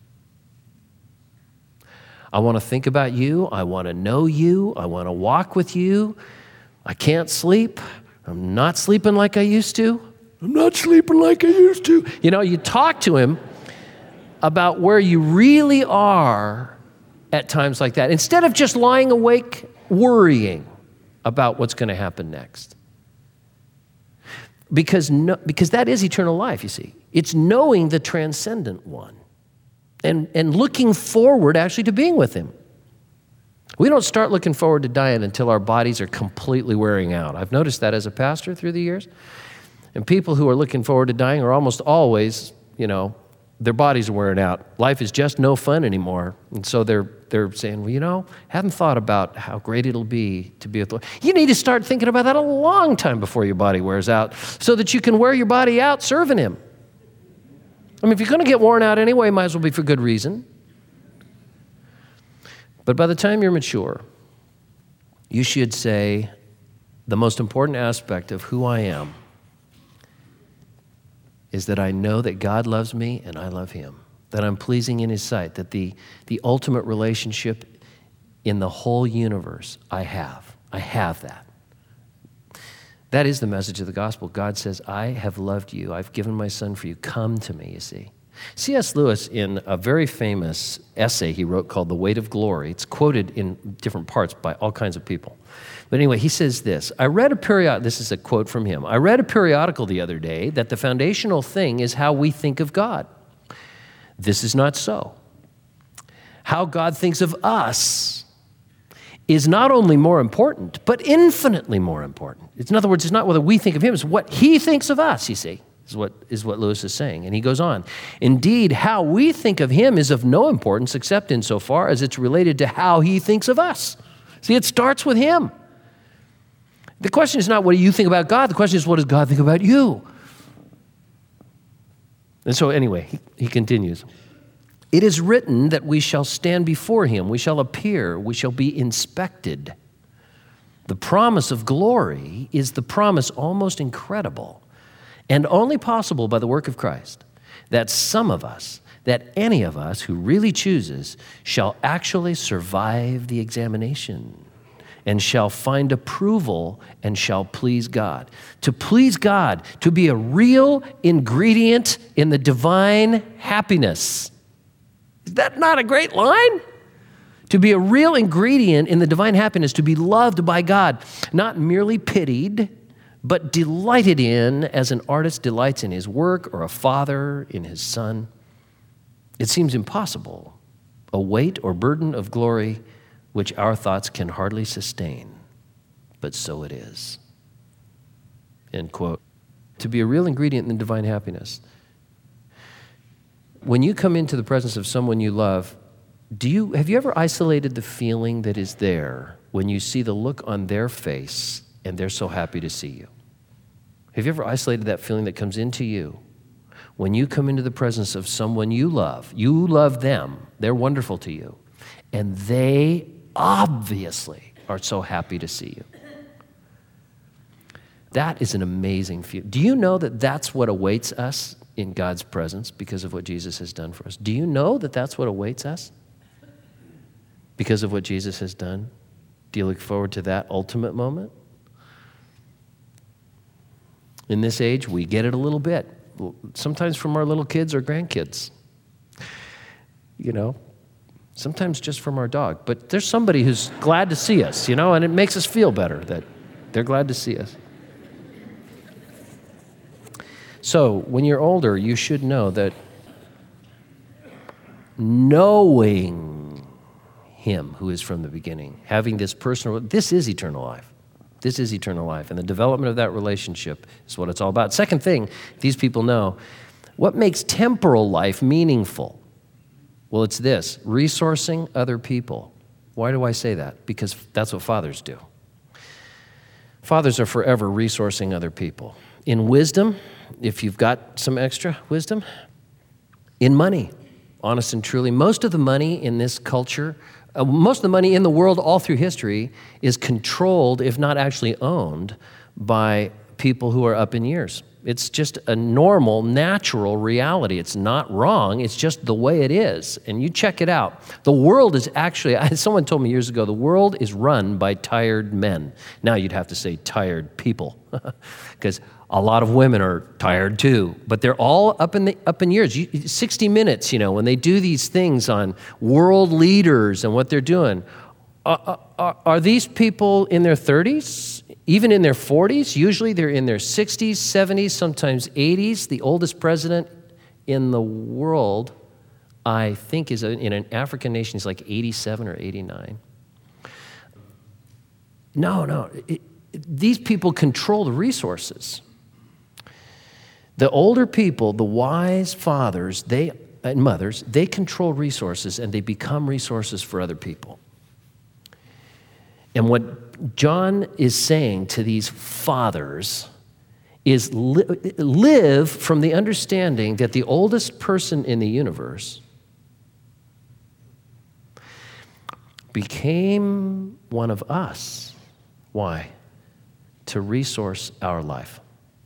[SPEAKER 1] I want to think about you. I want to know you. I want to walk with you. I can't sleep. I'm not sleeping like I used to. I'm not sleeping like I used to. You know, you talk to him about where you really are at times like that, instead of just lying awake worrying about what's going to happen next. Because that is eternal life, you see. It's knowing the transcendent one and looking forward actually to being with him. We don't start looking forward to dying until our bodies are completely wearing out. I've noticed that as a pastor through the years. And people who are looking forward to dying are almost always, their bodies are wearing out. Life is just no fun anymore. And so they're saying, well, haven't thought about how great it'll be to be with the Lord. You need to start thinking about that a long time before your body wears out so that you can wear your body out serving him. I mean, if you're going to get worn out anyway, might as well be for good reason. But by the time you're mature, you should say, the most important aspect of who I am is that I know that God loves me and I love him, that I'm pleasing in his sight, that the ultimate relationship in the whole universe I have. I have that. That is the message of the gospel. God says, I have loved you. I've given my son for you. Come to me, you see. C.S. Lewis, in a very famous essay he wrote called The Weight of Glory, it's quoted in different parts by all kinds of people. But anyway, he says this, this is a quote from him, I read a periodical the other day that the foundational thing is how we think of God. This is not so. How God thinks of us is not only more important, but infinitely more important. In other words, it's not whether we think of him, it's what he thinks of us, you see, is what Lewis is saying. And he goes on, indeed, how we think of him is of no importance except insofar as it's related to how he thinks of us. See, it starts with him. The question is not what do you think about God, the question is what does God think about you? And so anyway, he continues. It is written that we shall stand before him, we shall appear, we shall be inspected. The promise of glory is the promise almost incredible and only possible by the work of Christ, that some of us, that any of us who really chooses shall actually survive the examination and shall find approval and shall please God. To please God, to be a real ingredient in the divine happiness. Is that not a great line? To be a real ingredient in the divine happiness, to be loved by God, not merely pitied, but delighted in as an artist delights in his work or a father in his son. It seems impossible, a weight or burden of glory which our thoughts can hardly sustain, but so it is. End quote. To be a real ingredient in the divine happiness. When you come into the presence of someone you love, have you ever isolated the feeling that is there when you see the look on their face and they're so happy to see you? Have you ever isolated that feeling that comes into you when you come into the presence of someone you love them, they're wonderful to you, and they obviously are so happy to see you? That is an amazing feeling. Do you know that that's what awaits us in God's presence because of what Jesus has done for us? Do you know that that's what awaits us because of what Jesus has done? Do you look forward to that ultimate moment? In this age, we get it a little bit. Sometimes from our little kids or grandkids. Sometimes just from our dog. But there's somebody who's glad to see us, and it makes us feel better that they're glad to see us. So, when you're older, you should know that knowing him who is from the beginning, having this this is eternal life. This is eternal life. And the development of that relationship is what it's all about. Second thing, these people know, what makes temporal life meaningful? Well, it's this, resourcing other people. Why do I say that? Because that's what fathers do. Fathers are forever resourcing other people. In wisdom, if you've got some extra wisdom. In money, honest and truly. Most of the money in this culture, most of the money in the world all through history is controlled, if not actually owned, by people who are up in years. It's just a normal, natural reality. It's not wrong. It's just the way it is. And you check it out. The world is actually, someone told me years ago, the world is run by tired men. Now you'd have to say tired people, because a lot of women are tired too. But they're all up in years. 60 Minutes, when they do these things on world leaders and what they're doing, are these people in their 30s? Even in their 40s? Usually they're in their 60s, 70s, sometimes 80s. The oldest president in the world, I think, is in an African nation. He's like 87 or 89. No. These people control the resources. The older people, the wise fathers and mothers, they control resources and they become resources for other people. And what John is saying to these fathers is live from the understanding that the oldest person in the universe became one of us. Why? To resource our life.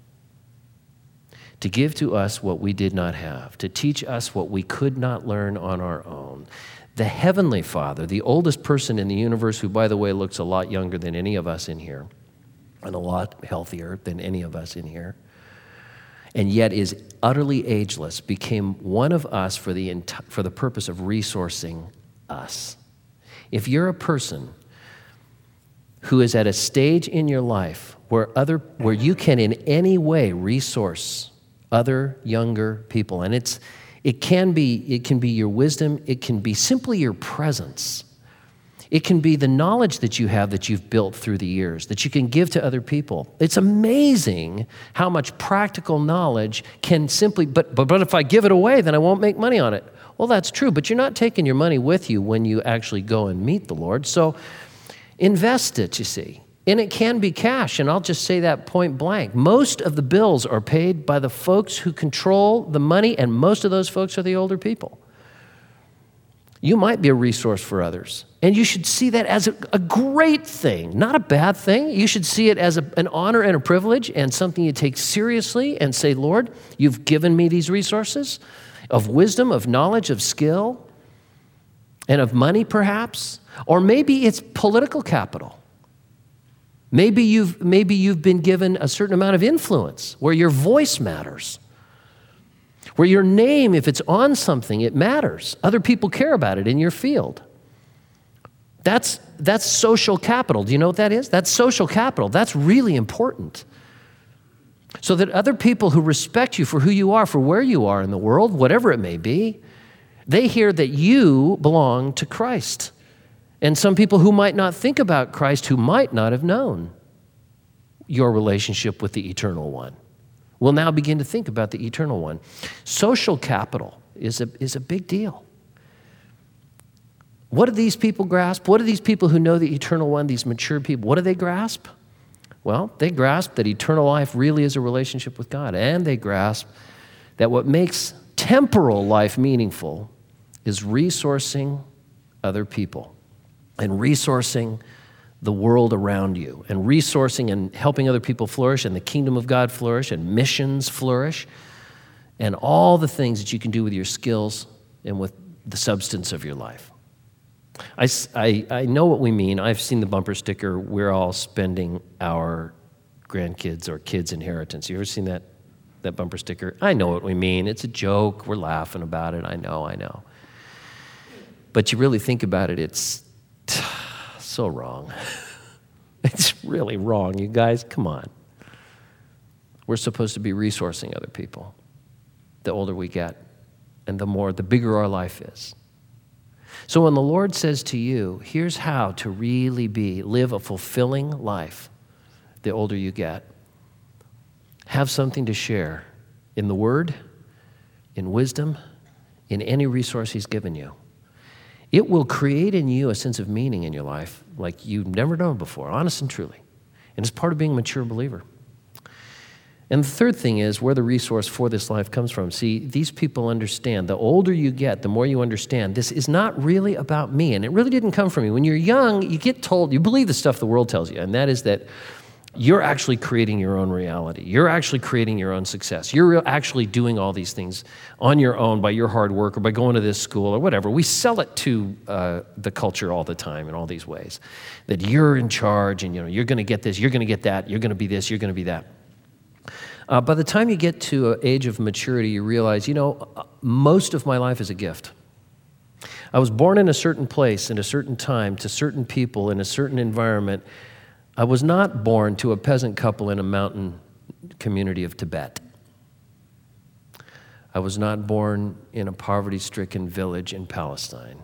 [SPEAKER 1] To give to us what we did not have. To teach us what we could not learn on our own. The Heavenly Father, the oldest person in the universe, who, by the way, looks a lot younger than any of us in here, and a lot healthier than any of us in here, and yet is utterly ageless, became one of us for the purpose of resourcing us. If you're a person who is at a stage in your life where you can in any way resource other younger people, and it can be your wisdom, it can be simply your presence. It can be the knowledge that you have that you've built through the years that you can give to other people. It's amazing how much practical knowledge can simply, but if I give it away, then I won't make money on it. Well, that's true, but you're not taking your money with you when you actually go and meet the Lord. So invest it, you see. And it can be cash, and I'll just say that point blank. Most of the bills are paid by the folks who control the money, and most of those folks are the older people. You might be a resource for others, and you should see that as a great thing, not a bad thing. You should see it as an honor and a privilege and something you take seriously and say, Lord, you've given me these resources of wisdom, of knowledge, of skill, and of money perhaps, or maybe it's political capital. Maybe you've been given a certain amount of influence where your voice matters, where your name, if it's on something, it matters. Other people care about it in your field. That's social capital. Do you know what that is? That's social capital. That's really important. So that other people who respect you for who you are, for where you are in the world, whatever it may be, they hear that you belong to Christ. And some people who might not think about Christ, who might not have known your relationship with the Eternal One, will now begin to think about the Eternal One. Social capital is a big deal. What do these people grasp? What do these people who know the Eternal One, these mature people, what do they grasp? Well, they grasp that eternal life really is a relationship with God, and they grasp that what makes temporal life meaningful is resourcing other people and resourcing the world around you and resourcing and helping other people flourish and the kingdom of God flourish and missions flourish and all the things that you can do with your skills and with the substance of your life. I know what we mean. I've seen the bumper sticker, "We're all spending our grandkids' or kids' inheritance." You ever seen that bumper sticker? I know what we mean. It's a joke. We're laughing about it. I know. But you really think about it, it's so wrong. It's really wrong, you guys. Come on. We're supposed to be resourcing other people the older we get and the bigger our life is. So when the Lord says to you, here's how to really live a fulfilling life the older you get, have something to share in the Word, in wisdom, in any resource He's given you. It will create in you a sense of meaning in your life like you've never known before, honest and truly. And it's part of being a mature believer. And the third thing is where the resource for this life comes from. See, these people understand. The older you get, the more you understand. This is not really about me, and it really didn't come from me. When you're young, you get told, you believe the stuff the world tells you, and that is that you're actually creating your own reality. You're actually creating your own success. You're actually doing all these things on your own by your hard work or by going to this school or whatever. We sell it to the culture all the time in all these ways, that you're in charge and you're going to get this, you're going to get that, you're going to be this, you're going to be that. By the time you get to an age of maturity, you realize, most of my life is a gift. I was born in a certain place, in a certain time, to certain people, in a certain environment. I was not born to a peasant couple in a mountain community of Tibet. I was not born in a poverty-stricken village in Palestine.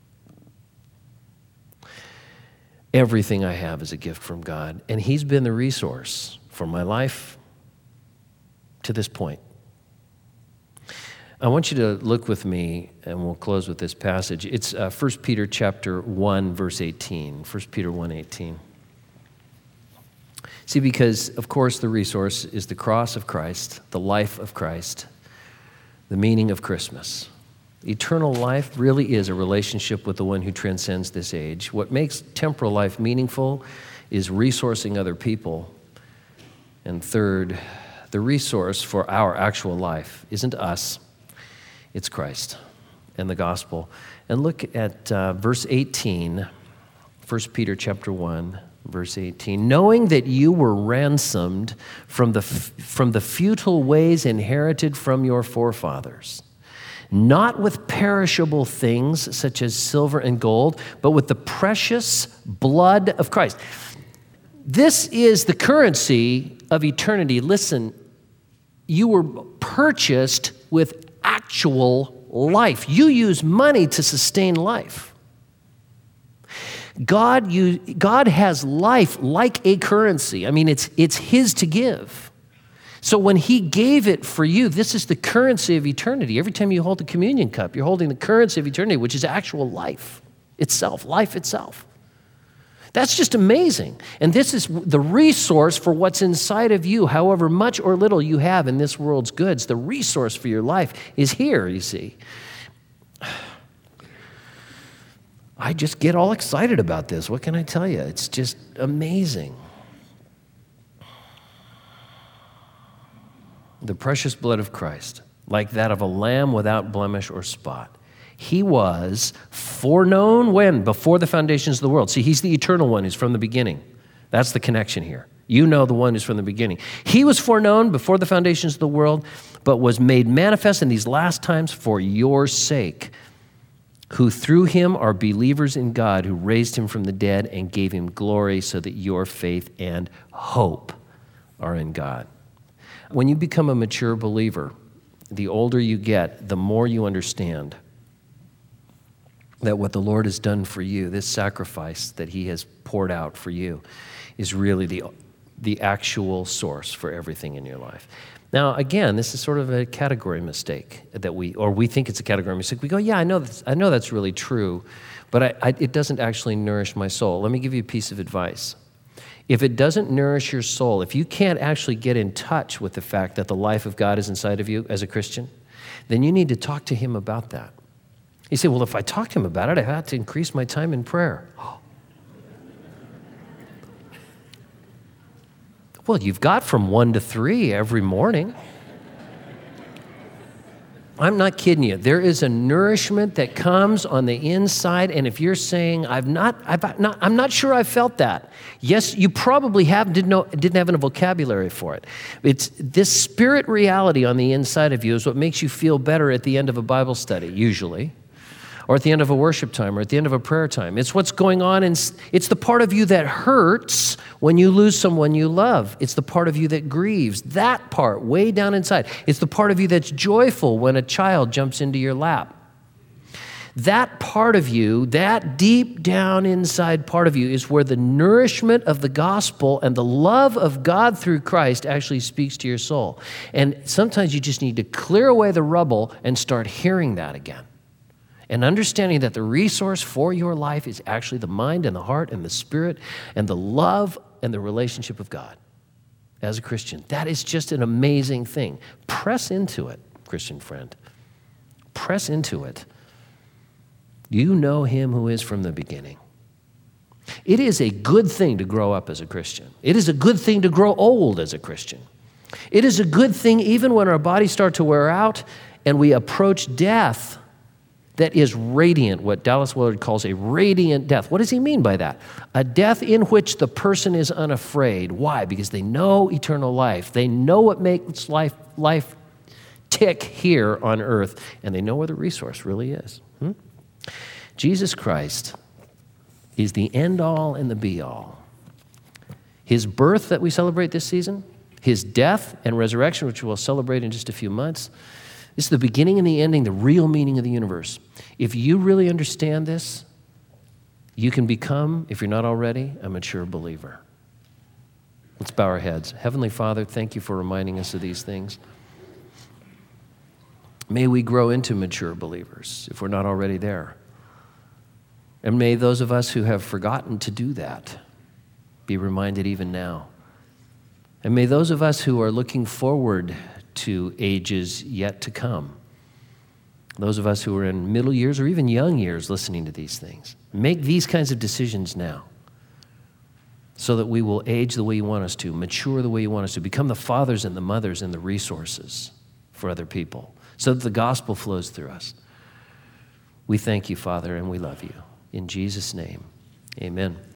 [SPEAKER 1] Everything I have is a gift from God, and He's been the resource for my life to this point. I want you to look with me, and we'll close with this passage. It's 1 Peter chapter 1, verse 18. 1 Peter 1:18. See, because, of course, the resource is the cross of Christ, the life of Christ, the meaning of Christmas. Eternal life really is a relationship with the one who transcends this age. What makes temporal life meaningful is resourcing other people. And third, the resource for our actual life isn't us, it's Christ and the gospel. And look at verse 18, 1 Peter chapter 1, verse 18. Knowing that you were ransomed from the futile ways inherited from your forefathers, not with perishable things such as silver and gold, but with the precious blood of Christ. This is the currency of eternity. Listen, you were purchased with actual life. You use money to sustain life. God has life like a currency. I mean, it's His to give. So when He gave it for you, this is the currency of eternity. Every time you hold the communion cup, you're holding the currency of eternity, which is actual life itself. That's just amazing. And this is the resource for what's inside of you, however much or little you have in this world's goods. The resource for your life is here, you see. I just get all excited about this. What can I tell you? It's just amazing. The precious blood of Christ, like that of a lamb without blemish or spot. He was foreknown when? Before the foundations of the world. See, He's the eternal one who's from the beginning. That's the connection here. You know the one who's from the beginning. He was foreknown before the foundations of the world, but was made manifest in these last times for your sake, who through him are believers in God, who raised him from the dead and gave him glory, so that your faith and hope are in God. When you become a mature believer, the older you get, the more you understand that what the Lord has done for you, this sacrifice that he has poured out for you, is really the actual source for everything in your life. Now, again, this is sort of a category mistake that we think it's a category mistake. We go, yeah, I know that's really true, but it doesn't actually nourish my soul. Let me give you a piece of advice. If it doesn't nourish your soul, if you can't actually get in touch with the fact that the life of God is inside of you as a Christian, then you need to talk to him about that. You say, well, if I talk to him about it, I have to increase my time in prayer. Well, you've got from 1 to 3 every morning. I'm not kidding you. There is a nourishment that comes on the inside, and if you're saying, I'm not sure I felt that. Yes, you probably didn't have a vocabulary for it. It's this spirit reality on the inside of you is what makes you feel better at the end of a Bible study, usually, or at the end of a worship time, or at the end of a prayer time. It's what's going on, and it's the part of you that hurts when you lose someone you love. It's the part of you that grieves, that part way down inside. It's the part of you that's joyful when a child jumps into your lap. That part of you, that deep down inside part of you, is where the nourishment of the gospel and the love of God through Christ actually speaks to your soul. And sometimes you just need to clear away the rubble and start hearing that again. And understanding that the resource for your life is actually the mind and the heart and the spirit and the love and the relationship of God as a Christian. That is just an amazing thing. Press into it, Christian friend. Press into it. You know him who is from the beginning. It is a good thing to grow up as a Christian. It is a good thing to grow old as a Christian. It is a good thing even when our bodies start to wear out and we approach death. That is radiant, what Dallas Willard calls a radiant death. What does he mean by that? A death in which the person is unafraid. Why? Because they know eternal life. They know what makes life tick here on earth, and they know where the resource really is. Jesus Christ is the end-all and the be-all. His birth that we celebrate this season, his death and resurrection, which we'll celebrate in just a few months, this is the beginning and the ending, the real meaning of the universe. If you really understand this, you can become, if you're not already, a mature believer. Let's bow our heads. Heavenly Father, thank you for reminding us of these things. May we grow into mature believers if we're not already there. And may those of us who have forgotten to do that be reminded even now. And may those of us who are looking forward to ages yet to come, those of us who are in middle years or even young years listening to these things, make these kinds of decisions now so that we will age the way you want us to, mature the way you want us to, become the fathers and the mothers and the resources for other people so that the gospel flows through us. We thank you, Father, and we love you. In Jesus' name, amen.